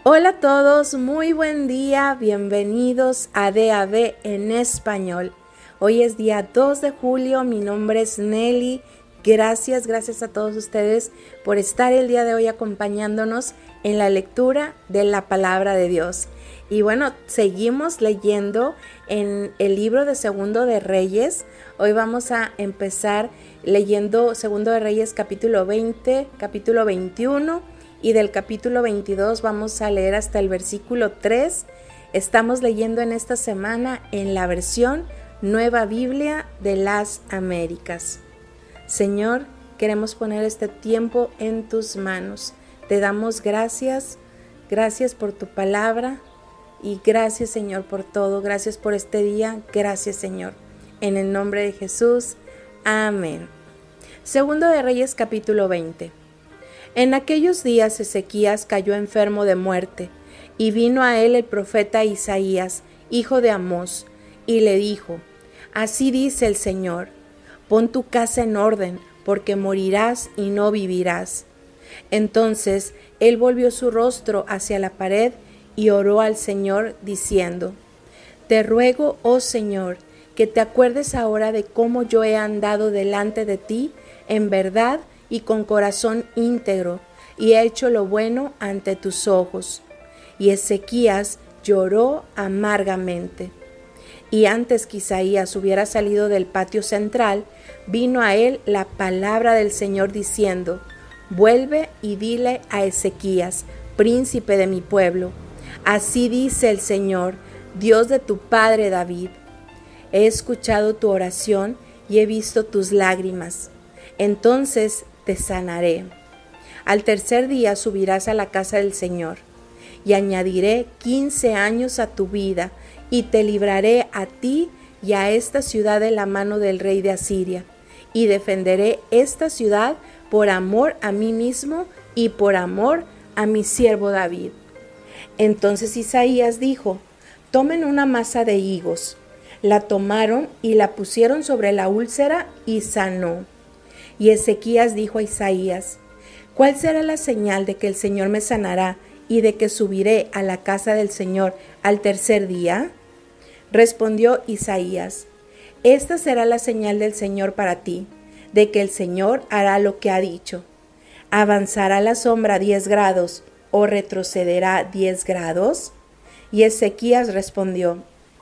Hola a todos, muy buen día, bienvenidos a DAB en español. Hoy es día 2 de julio, mi nombre es Nelly. Gracias a todos ustedes por estar el día de hoy acompañándonos en la lectura de la palabra de Dios. Y bueno, seguimos leyendo en el libro de Segundo de Reyes. Hoy vamos a empezar leyendo Segundo de Reyes capítulo 20, capítulo 21. Y del capítulo 22 vamos a leer hasta el versículo 3. Estamos leyendo en esta semana en la versión Nueva Biblia de las Américas. Señor, queremos poner este tiempo en tus manos. Te damos gracias por tu palabra y gracias, Señor, por todo. Gracias por este día. Gracias, Señor. En el nombre de Jesús. Amén. Segundo de Reyes capítulo 20. En aquellos días Ezequías cayó enfermo de muerte, y vino a él el profeta Isaías, hijo de Amós, y le dijo: Así dice el Señor, pon tu casa en orden, porque morirás y no vivirás. Entonces él volvió su rostro hacia la pared y oró al Señor, diciendo: Te ruego, oh Señor, que te acuerdes ahora de cómo yo he andado delante de ti en verdad y con corazón íntegro, y he hecho lo bueno ante tus ojos. Y Ezequías lloró amargamente. Y antes que Isaías hubiera salido del patio central, vino a él la palabra del Señor diciendo: Vuelve y dile a Ezequías, príncipe de mi pueblo: Así dice el Señor, Dios de tu padre David: He escuchado tu oración y he visto tus lágrimas. Entonces te sanaré. Al tercer día subirás a la casa del Señor, y añadiré 15 años a tu vida, y te libraré a ti y a esta ciudad de la mano del rey de Asiria, y defenderé esta ciudad por amor a mí mismo y por amor a mi siervo David. Entonces Isaías dijo: Tomen una masa de higos. La tomaron y la pusieron sobre la úlcera y sanó. Y Ezequías dijo a Isaías: ¿Cuál será la señal de que el Señor me sanará y de que subiré a la casa del Señor al tercer día? Respondió Isaías: Esta será la señal del Señor para ti, de que el Señor hará lo que ha dicho. ¿Avanzará la sombra 10 grados o retrocederá 10 grados? Y Ezequías respondió: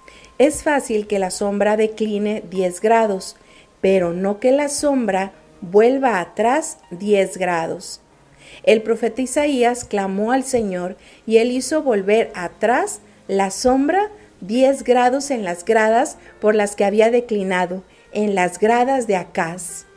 Es fácil que la sombra decline 10 grados, pero no que la sombra vuelva atrás 10 grados. El profeta Isaías clamó al Señor y él hizo volver atrás la sombra 10 grados en las gradas por las que había declinado, en las gradas de Acaz.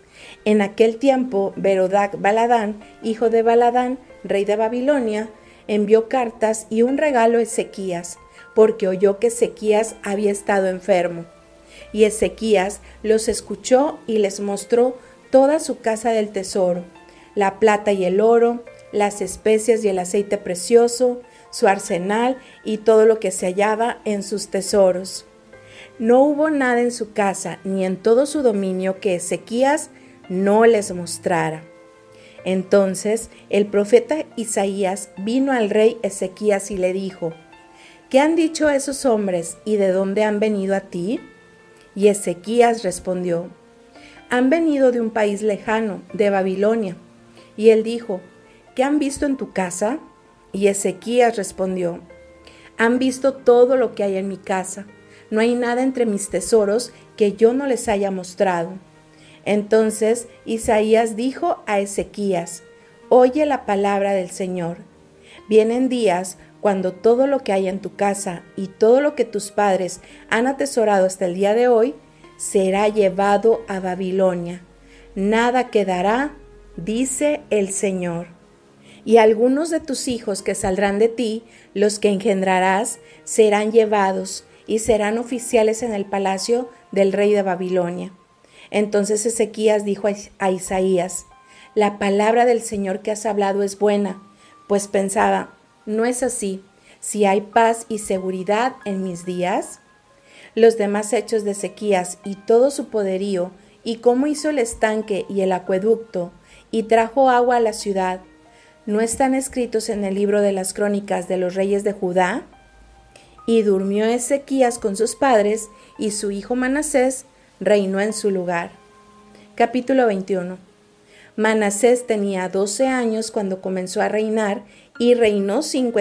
En aquel tiempo, Merodach-Baladán, hijo de Baladán, rey de Babilonia, envió cartas y un regalo a Ezequías, porque oyó que Ezequías había estado enfermo. Y Ezequías los escuchó y les mostró toda su casa del tesoro, la plata y el oro, las especias y el aceite precioso, su arsenal y todo lo que se hallaba en sus tesoros. No hubo nada en su casa ni en todo su dominio que Ezequías no les mostrara. Entonces el profeta Isaías vino al rey Ezequías y le dijo: ¿Qué han dicho esos hombres y de dónde han venido a ti? Y Ezequías respondió: Han venido de un país lejano, de Babilonia. Y él dijo: ¿Qué han visto en tu casa? Y Ezequías respondió: Han visto todo lo que hay en mi casa. No hay nada entre mis tesoros que yo no les haya mostrado. Entonces Isaías dijo a Ezequías: Oye la palabra del Señor. Vienen días cuando todo lo que hay en tu casa y todo lo que tus padres han atesorado hasta el día de hoy será llevado a Babilonia. Nada quedará, dice el Señor. Y algunos de tus hijos que saldrán de ti, los que engendrarás, serán llevados y serán oficiales en el palacio del rey de Babilonia. Entonces Ezequías dijo a Isaías: La palabra del Señor que has hablado es buena. Pues pensaba: ¿no es así si hay paz y seguridad en mis días? Los demás hechos de Ezequías y todo su poderío, y cómo hizo el estanque y el acueducto, y trajo agua a la ciudad, ¿no están escritos en el libro de las crónicas de los reyes de Judá? Y durmió Ezequías con sus padres, y su hijo Manasés reinó en su lugar. Capítulo 21. Manasés tenía 12 años cuando comenzó a reinar, y reinó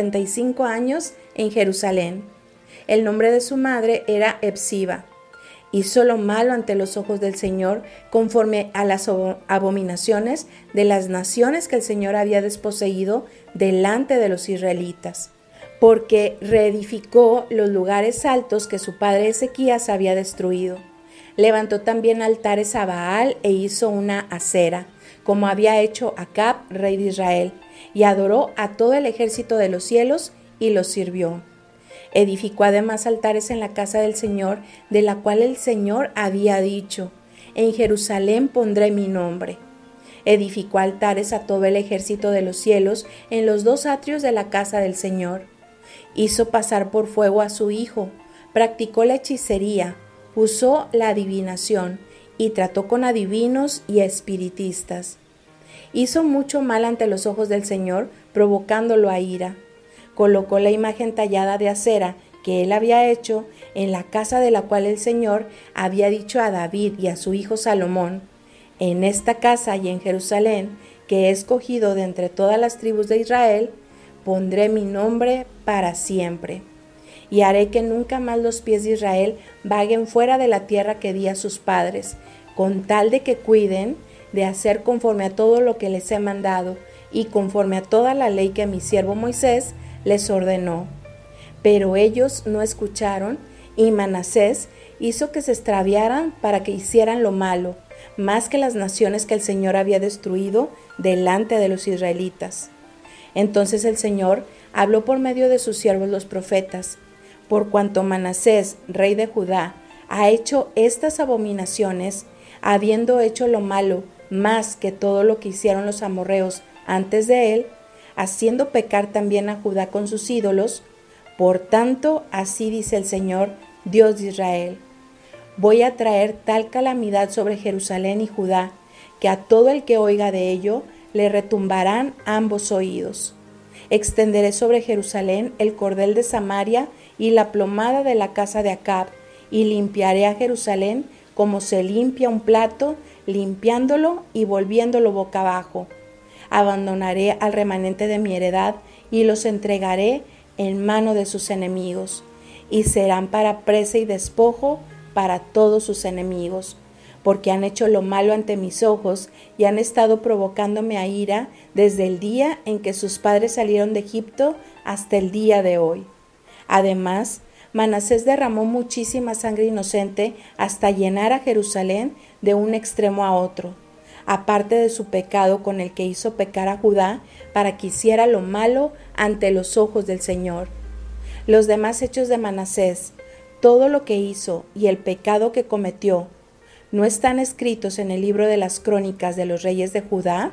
55 años en Jerusalén. El nombre de su madre era Hepsiba. Hizo lo malo ante los ojos del Señor, conforme a las abominaciones de las naciones que el Señor había desposeído delante de los israelitas, porque reedificó los lugares altos que su padre Ezequías había destruido. Levantó también altares a Baal e hizo una acera, como había hecho Acab, rey de Israel, y adoró a todo el ejército de los cielos y los sirvió. Edificó además altares en la casa del Señor, de la cual el Señor había dicho: en Jerusalén pondré mi nombre. Edificó altares a todo el ejército de los cielos en los 2 atrios de la casa del Señor. Hizo pasar por fuego a su hijo, practicó la hechicería, usó la adivinación y trató con adivinos y espiritistas. Hizo mucho mal ante los ojos del Señor, provocándolo a ira. Colocó la imagen tallada de acera que él había hecho en la casa de la cual el Señor había dicho a David y a su hijo Salomón: en esta casa y en Jerusalén, que he escogido de entre todas las tribus de Israel, pondré mi nombre para siempre. Y haré que nunca más los pies de Israel vaguen fuera de la tierra que di a sus padres, con tal de que cuiden de hacer conforme a todo lo que les he mandado y conforme a toda la ley que mi siervo Moisés les ordenó. Pero ellos no escucharon, y Manasés hizo que se extraviaran para que hicieran lo malo, más que las naciones que el Señor había destruido delante de los israelitas. Entonces el Señor habló por medio de sus siervos los profetas: por cuanto Manasés, rey de Judá, ha hecho estas abominaciones, habiendo hecho lo malo más que todo lo que hicieron los amorreos antes de él, haciendo pecar también a Judá con sus ídolos, por tanto, así dice el Señor, Dios de Israel: voy a traer tal calamidad sobre Jerusalén y Judá, que a todo el que oiga de ello le retumbarán ambos oídos. Extenderé sobre Jerusalén el cordel de Samaria y la plomada de la casa de Acab, y limpiaré a Jerusalén como se limpia un plato, limpiándolo y volviéndolo boca abajo. Abandonaré al remanente de mi heredad y los entregaré en mano de sus enemigos, y serán para presa y despojo para todos sus enemigos, porque han hecho lo malo ante mis ojos y han estado provocándome a ira desde el día en que sus padres salieron de Egipto hasta el día de hoy. Además, Manasés derramó muchísima sangre inocente hasta llenar a Jerusalén de un extremo a otro, aparte de su pecado con el que hizo pecar a Judá para que hiciera lo malo ante los ojos del Señor. Los demás hechos de Manasés, todo lo que hizo y el pecado que cometió, ¿no están escritos en el libro de las crónicas de los reyes de Judá?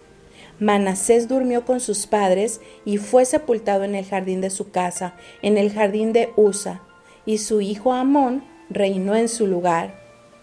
Manasés durmió con sus padres y fue sepultado en el jardín de su casa, en el jardín de Usa, y su hijo Amón reinó en su lugar.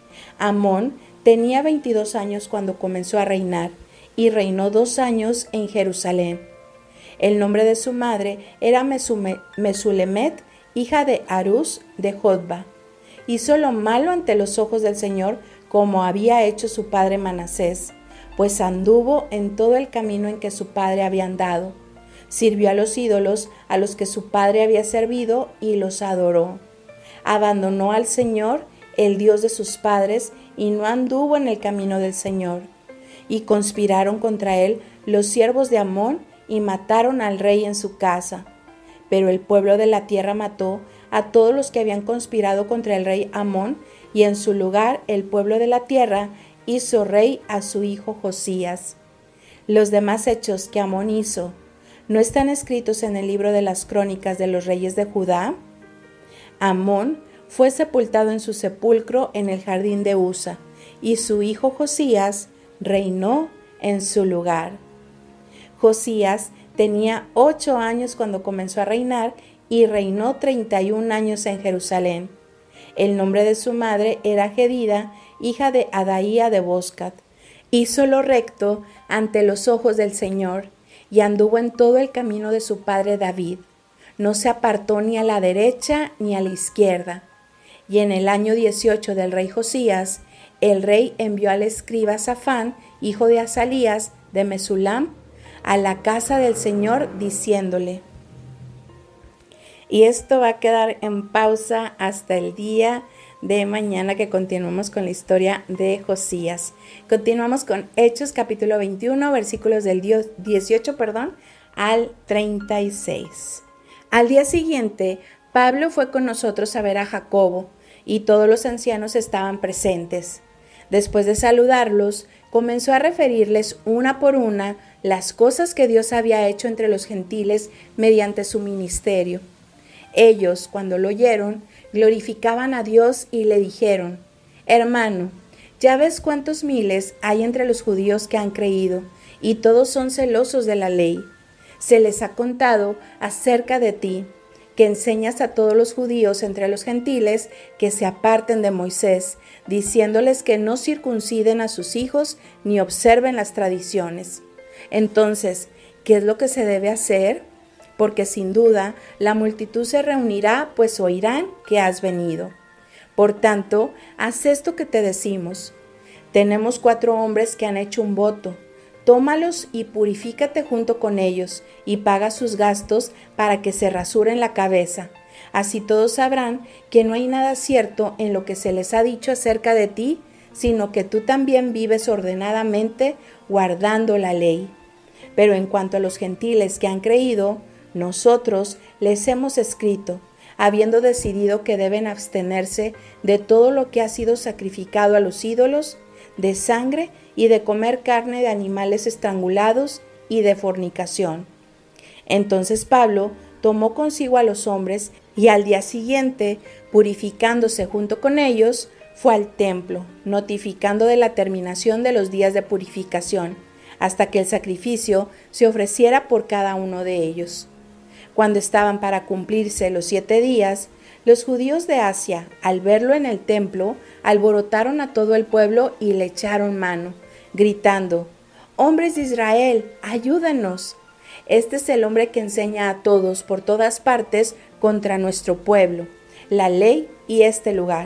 Amón tenía 22 años cuando comenzó a reinar, y reinó 2 años en Jerusalén. El nombre de su madre era Mesulemet, hija de Harús de Jotba. Hizo lo malo ante los ojos del Señor, como había hecho su padre Manasés, pues anduvo en todo el camino en que su padre había andado. Sirvió a los ídolos a los que su padre había servido y los adoró. Abandonó al Señor, el Dios de sus padres, y no anduvo en el camino del Señor. Y conspiraron contra él los siervos de Amón y mataron al rey en su casa. Pero el pueblo de la tierra mató a todos los que habían conspirado contra el rey Amón, y en su lugar el pueblo de la tierra hizo rey a su hijo Josías. Los demás hechos que Amón hizo, ¿no están escritos en el libro de las crónicas de los reyes de Judá? Amón fue sepultado en su sepulcro en el jardín de Usa, y su hijo Josías reinó en su lugar. Josías tenía 8 años cuando comenzó a reinar y reinó 31 años en Jerusalén. El nombre de su madre era Jedida, hija de Adaía de Boscat. Hizo lo recto ante los ojos del Señor, y anduvo en todo el camino de su padre David. No se apartó ni a la derecha ni a la izquierda. Y en el año 18 del rey Josías, el rey envió al escriba Safán, hijo de Asalías, de Mesulam, a la casa del Señor, diciéndole. Y esto va a quedar en pausa hasta el día de mañana, que continuamos con la historia de Josías. Continuamos con Hechos capítulo 21, versículos del 18, al 36. Al día siguiente, Pablo fue con nosotros a ver a Jacobo, y todos los ancianos estaban presentes. Después de saludarlos, comenzó a referirles una por una las cosas que Dios había hecho entre los gentiles mediante su ministerio. Ellos, cuando lo oyeron, glorificaban a Dios y le dijeron: Hermano, ya ves cuántos miles hay entre los judíos que han creído, y todos son celosos de la ley. Se les ha contado acerca de ti, que enseñas a todos los judíos entre los gentiles que se aparten de Moisés, diciéndoles que no circunciden a sus hijos ni observen las tradiciones. Entonces, ¿qué es lo que se debe hacer? Porque sin duda la multitud se reunirá, pues oirán que has venido. Por tanto, haz esto que te decimos. Tenemos 4 hombres que han hecho un voto. Tómalos y purifícate junto con ellos, y paga sus gastos para que se rasuren la cabeza. Así todos sabrán que no hay nada cierto en lo que se les ha dicho acerca de ti, sino que tú también vives ordenadamente, guardando la ley. Pero en cuanto a los gentiles que han creído, nosotros les hemos escrito, habiendo decidido que deben abstenerse de todo lo que ha sido sacrificado a los ídolos, de sangre y de comer carne de animales estrangulados y de fornicación. Entonces Pablo tomó consigo a los hombres y al día siguiente, purificándose junto con ellos, fue al templo, notificando de la terminación de los días de purificación, hasta que el sacrificio se ofreciera por cada uno de ellos. Cuando estaban para cumplirse los 7 días, los judíos de Asia, al verlo en el templo, alborotaron a todo el pueblo y le echaron mano, gritando: «Hombres de Israel, ayúdanos. Este es el hombre que enseña a todos por todas partes contra nuestro pueblo, la ley y este lugar.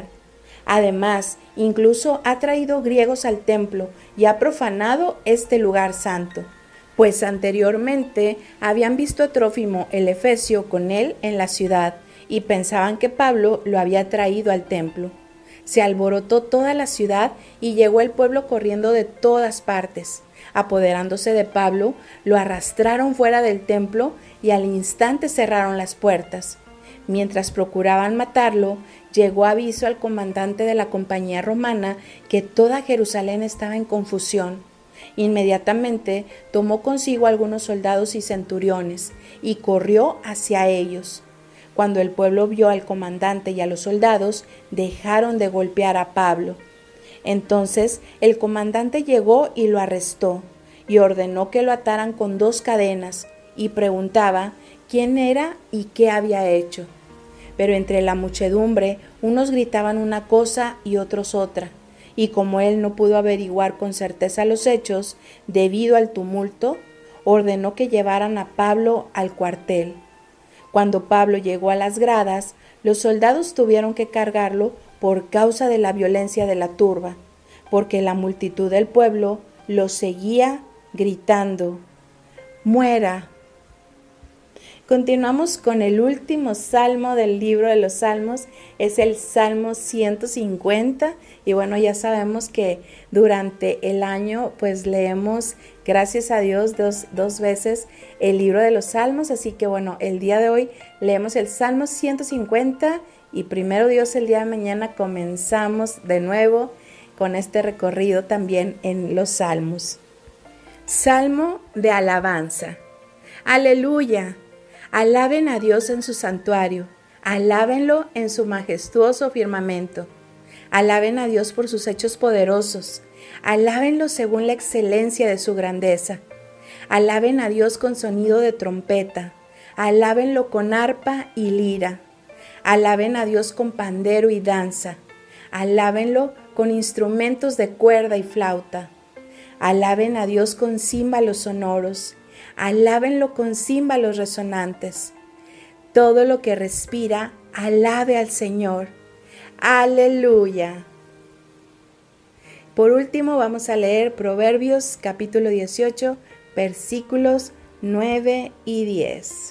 Además, incluso ha traído griegos al templo y ha profanado este lugar santo». Pues anteriormente habían visto a Trófimo el efesio con él en la ciudad y pensaban que Pablo lo había traído al templo. Se alborotó toda la ciudad y llegó el pueblo corriendo de todas partes. Apoderándose de Pablo, lo arrastraron fuera del templo y al instante cerraron las puertas. Mientras procuraban matarlo, llegó aviso al comandante de la compañía romana que toda Jerusalén estaba en confusión. Inmediatamente tomó consigo algunos soldados y centuriones y corrió hacia ellos. Cuando el pueblo vio al comandante y a los soldados, dejaron de golpear a Pablo. Entonces el comandante llegó y lo arrestó y ordenó que lo ataran con 2 cadenas y preguntaba quién era y qué había hecho. Pero entre la muchedumbre unos gritaban una cosa y otros otra. Y como él no pudo averiguar con certeza los hechos, debido al tumulto, ordenó que llevaran a Pablo al cuartel. Cuando Pablo llegó a las gradas, los soldados tuvieron que cargarlo por causa de la violencia de la turba, porque la multitud del pueblo lo seguía gritando: «¡Muera!». Continuamos con el último salmo del libro de los Salmos, es el Salmo 150 y bueno, ya sabemos que durante el año pues leemos, gracias a Dios, dos veces el libro de los Salmos, así que bueno, el día de hoy leemos el Salmo 150 y primero Dios el día de mañana comenzamos de nuevo con este recorrido también en los Salmos. Salmo de alabanza. Aleluya. Alaben a Dios en su santuario, alábenlo en su majestuoso firmamento. Alaben a Dios por sus hechos poderosos, alábenlo según la excelencia de su grandeza. Alaben a Dios con sonido de trompeta, alábenlo con arpa y lira. Alaben a Dios con pandero y danza, alábenlo con instrumentos de cuerda y flauta. Alaben a Dios con címbalos sonoros, alábenlo con címbalos resonantes. Todo lo que respira, alabe al Señor. ¡Aleluya! Por último, vamos a leer Proverbios capítulo 18, versículos 9 y 10.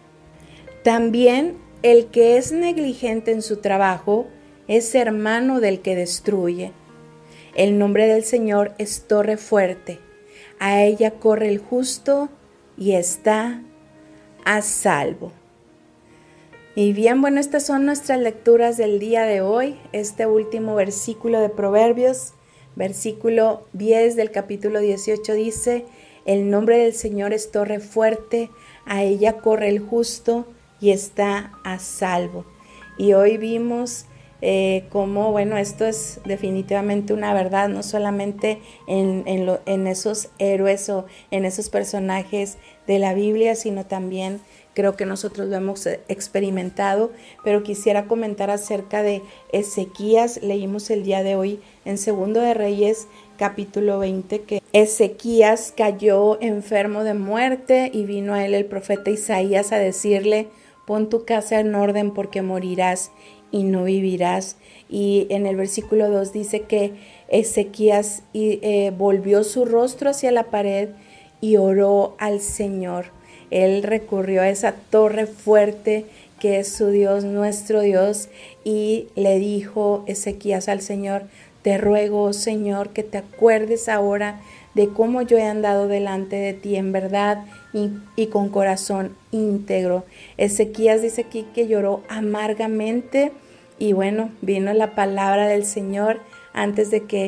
También el que es negligente en su trabajo es hermano del que destruye. El nombre del Señor es torre fuerte. A ella corre el justo y está a salvo. Y bien, bueno, estas son nuestras lecturas del día de hoy. Este último versículo de Proverbios, versículo 10 del capítulo 18 dice: el nombre del Señor es torre fuerte, a ella corre el justo y está a salvo. Y hoy vimos cómo, bueno, esto es definitivamente una verdad, no solamente en esos héroes o en esos personajes de la Biblia, sino también creo que nosotros lo hemos experimentado. Pero quisiera comentar acerca de Ezequías. Leímos el día de hoy en Segundo de Reyes, capítulo 20, que Ezequías cayó enfermo de muerte y vino a él el profeta Isaías a decirle: pon tu casa en orden porque morirás y no vivirás. Y en el versículo 2 dice que Ezequías volvió su rostro hacia la pared y oró al Señor. Él recurrió a esa torre fuerte que es su Dios, nuestro Dios, y le dijo Ezequías al Señor: te ruego, Señor, que te acuerdes ahora de cómo yo he andado delante de ti en verdad y con corazón íntegro. Ezequías dice aquí que lloró amargamente y bueno, vino la palabra del Señor antes de que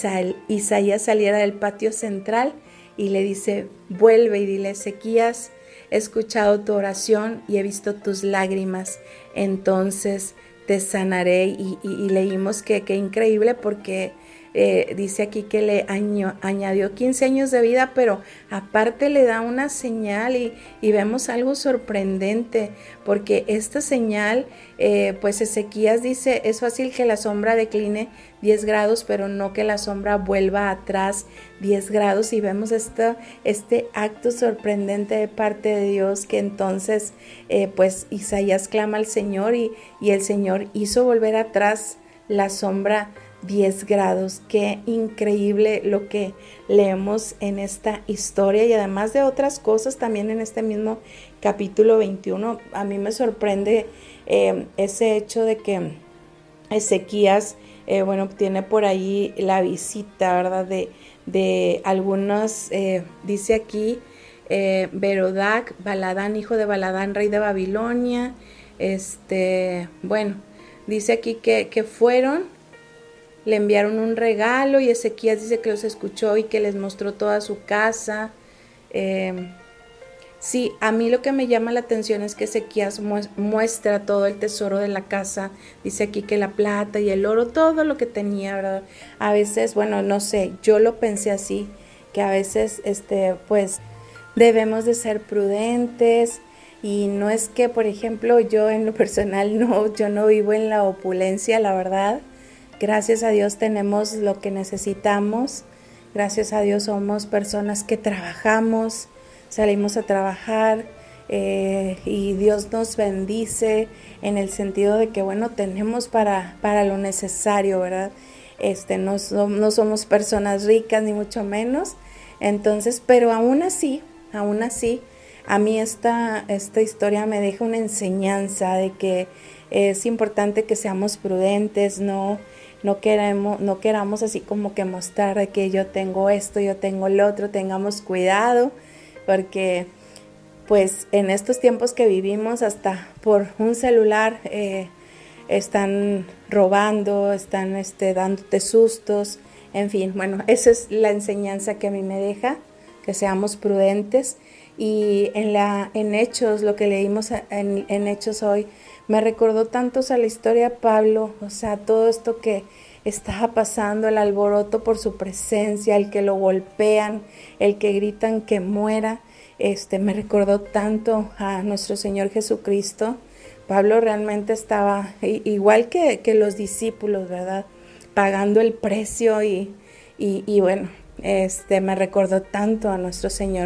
Isaías saliera del patio central y le dice: vuelve y dile, Ezequías, he escuchado tu oración y he visto tus lágrimas, entonces te sanaré. Y leímos que increíble, porque dice aquí que le añadió 15 años de vida, pero aparte le da una señal y vemos algo sorprendente, porque esta señal, pues Ezequías dice: es fácil que la sombra decline 10 grados, pero no que la sombra vuelva atrás 10 grados. Y vemos este acto sorprendente de parte de Dios, que entonces pues Isaías clama al Señor y el Señor hizo volver atrás la sombra 10 grados. Qué increíble lo que leemos en esta historia, y además de otras cosas también en este mismo capítulo 21. A mí me sorprende ese hecho de que Ezequías bueno, tiene por ahí la visita, ¿verdad? De algunos, dice aquí, Berodac, Baladán, hijo de Baladán, rey de Babilonia. Bueno, dice aquí que fueron, le enviaron un regalo, y Ezequías dice que los escuchó y que les mostró toda su casa. Sí, a mí lo que me llama la atención es que Ezequías muestra todo el tesoro de la casa. Dice aquí que la plata y el oro, todo lo que tenía, ¿verdad? A veces, bueno, no sé, yo lo pensé así, que a veces, pues, debemos de ser prudentes. Y no es que, por ejemplo, yo en lo personal yo no vivo en la opulencia, la verdad. Gracias a Dios tenemos lo que necesitamos. Gracias a Dios somos personas que trabajamos, salimos a trabajar y Dios nos bendice en el sentido de que, bueno, tenemos para lo necesario, ¿verdad? No somos personas ricas ni mucho menos. Entonces, pero aún así, a mí esta historia me deja una enseñanza de que es importante que seamos prudentes, no queramos así como que mostrar de que yo tengo esto, yo tengo lo otro. Tengamos cuidado, porque pues en estos tiempos que vivimos, hasta por un celular están robando, están dándote sustos, en fin. Bueno, esa es la enseñanza que a mí me deja, que seamos prudentes. Y en Hechos, lo que leímos en Hechos hoy, me recordó tanto a la historia de Pablo, o sea, todo esto que estaba pasando, el alboroto por su presencia, el que lo golpean, el que gritan que muera. Me recordó tanto a nuestro Señor Jesucristo. Pablo realmente estaba igual que los discípulos, ¿verdad? Pagando el precio y bueno, me recordó tanto a nuestro Señor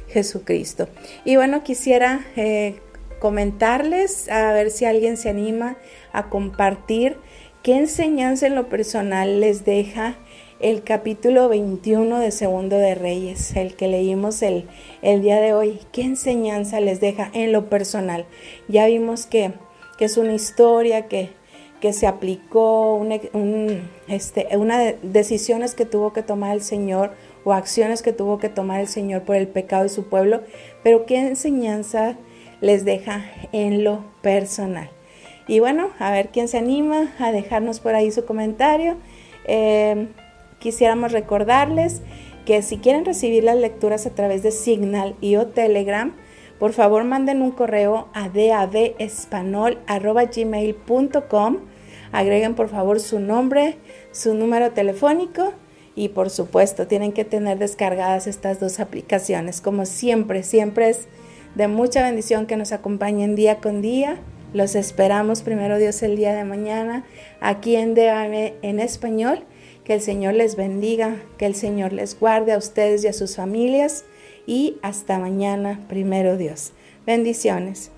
Jesucristo. Y bueno, quisiera comentarles, a ver si alguien se anima a compartir qué enseñanza en lo personal les deja el capítulo 21 de Segundo de Reyes, el que leímos el día de hoy. ¿Qué enseñanza les deja en lo personal? Ya vimos que es una historia que se aplicó, una de decisiones que tuvo que tomar el Señor o acciones que tuvo que tomar el Señor por el pecado de su pueblo, pero ¿qué enseñanza les deja en lo personal? Y bueno, a ver quién se anima a dejarnos por ahí su comentario. Quisiéramos recordarles que si quieren recibir las lecturas a través de Signal y o Telegram, por favor manden un correo a davespanol@gmail.com. Agreguen por favor su nombre, su número telefónico y por supuesto tienen que tener descargadas estas dos aplicaciones. Como siempre es de mucha bendición que nos acompañen día con día. Los esperamos, primero Dios, el día de mañana aquí en DAB en español. Que el Señor les bendiga, que el Señor les guarde a ustedes y a sus familias. Y hasta mañana, primero Dios. Bendiciones.